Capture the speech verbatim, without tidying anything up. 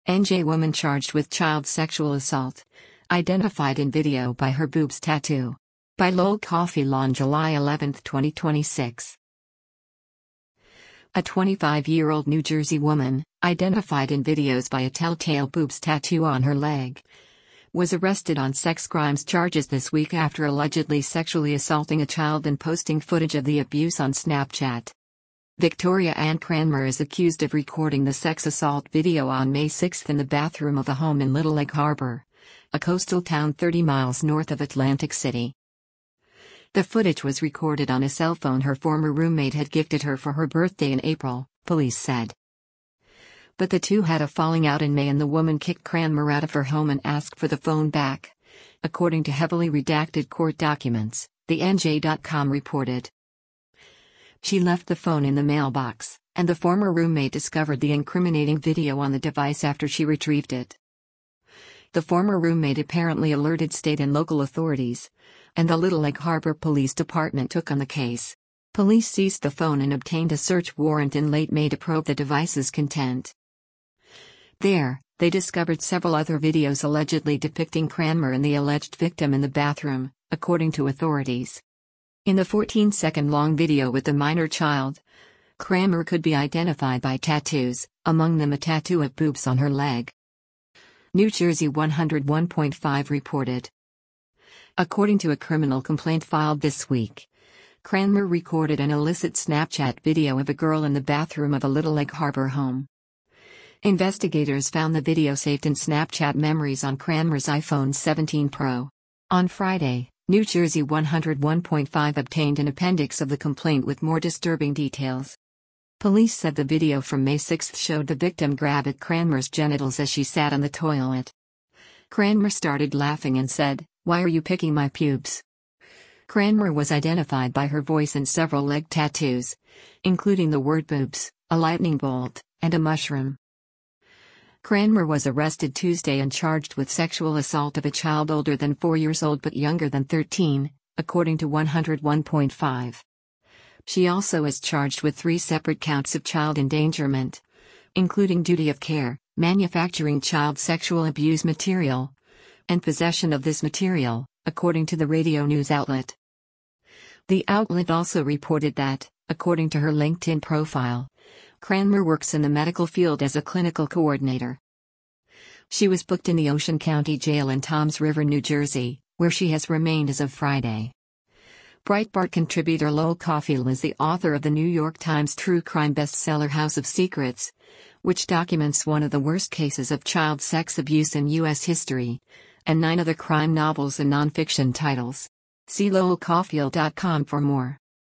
N J woman charged with child sexual assault. Identified in video by her boobs tattoo. By Lowell Coffee Law on July eleventh, twenty twenty-six. A twenty-five-year-old New Jersey woman, identified in videos by a telltale boobs tattoo on her leg, was arrested on sex crimes charges this week after allegedly sexually assaulting a child and posting footage of the abuse on Snapchat. Victoria Ann Cranmer is accused of recording the sex assault video on May sixth in the bathroom of a home in Little Egg Harbor, a coastal town thirty miles north of Atlantic City. The footage was recorded on a cell phone her former roommate had gifted her for her birthday in April, police said. But the two had a falling out in May and the woman kicked Cranmer out of her home and asked for the phone back, according to heavily redacted court documents, the N J dot com reported. She left the phone in the mailbox, and the former roommate discovered the incriminating video on the device after she retrieved it. The former roommate apparently alerted state and local authorities, and the Little Egg Harbor Police Department took on the case. Police seized the phone and obtained a search warrant in late May to probe the device's content. There, they discovered several other videos allegedly depicting Cranmer and the alleged victim in the bathroom, according to authorities. In the fourteen-second-long video with the minor child, Cranmer could be identified by tattoos, among them a tattoo of boobs on her leg. New Jersey one oh one point five reported. According to a criminal complaint filed this week, Cranmer recorded an illicit Snapchat video of a girl in the bathroom of a Little Egg Harbor home. Investigators found the video saved in Snapchat memories on Cranmer's iPhone seventeen Pro. On Friday, New Jersey one oh one point five obtained an appendix of the complaint with more disturbing details. Police said the video from May sixth showed the victim grab at Cranmer's genitals as she sat on the toilet. Cranmer started laughing and said, "Why are you picking my pubes?" Cranmer was identified by her voice and several leg tattoos, including the word boobs, a lightning bolt, and a mushroom. Cranmer was arrested Tuesday and charged with sexual assault of a child older than four years old but younger than thirteen, according to one oh one point five. She also is charged with three separate counts of child endangerment, including duty of care, manufacturing child sexual abuse material, and possession of this material, according to the radio news outlet. The outlet also reported that, according to her LinkedIn profile, Cranmer works in the medical field as a clinical coordinator. She was booked in the Ocean County Jail in Toms River, New Jersey, where she has remained as of Friday. Breitbart contributor Lowell Coffee Law is the author of the New York Times true crime bestseller House of Secrets, which documents one of the worst cases of child sex abuse in U S history, and nine other crime novels and nonfiction titles. See lowell coffee dot com for more.